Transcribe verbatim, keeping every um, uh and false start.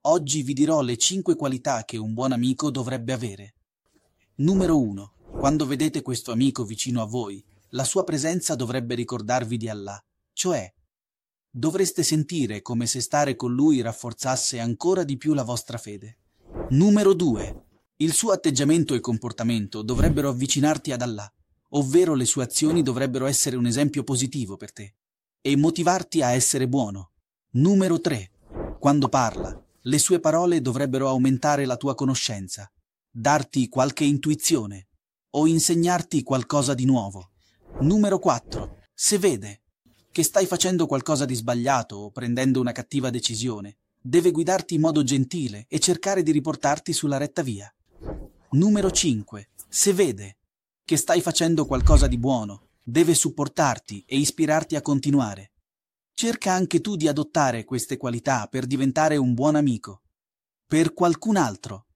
Oggi vi dirò le cinque qualità che un buon amico dovrebbe avere. Numero uno. Quando vedete questo amico vicino a voi, la sua presenza dovrebbe ricordarvi di Allah, cioè dovreste sentire come se stare con lui rafforzasse ancora di più la vostra fede. Numero due. Il suo atteggiamento e comportamento dovrebbero avvicinarti ad Allah, ovvero le sue azioni dovrebbero essere un esempio positivo per te e motivarti a essere buono. Numero tre. Quando parla, le sue parole dovrebbero aumentare la tua conoscenza, darti qualche intuizione o insegnarti qualcosa di nuovo. Numero quattro. Se vede che stai facendo qualcosa di sbagliato o prendendo una cattiva decisione, deve guidarti in modo gentile e cercare di riportarti sulla retta via. Numero cinque. Se vede che stai facendo qualcosa di buono, deve supportarti e ispirarti a continuare. Cerca anche tu di adottare queste qualità per diventare un buon amico per qualcun altro.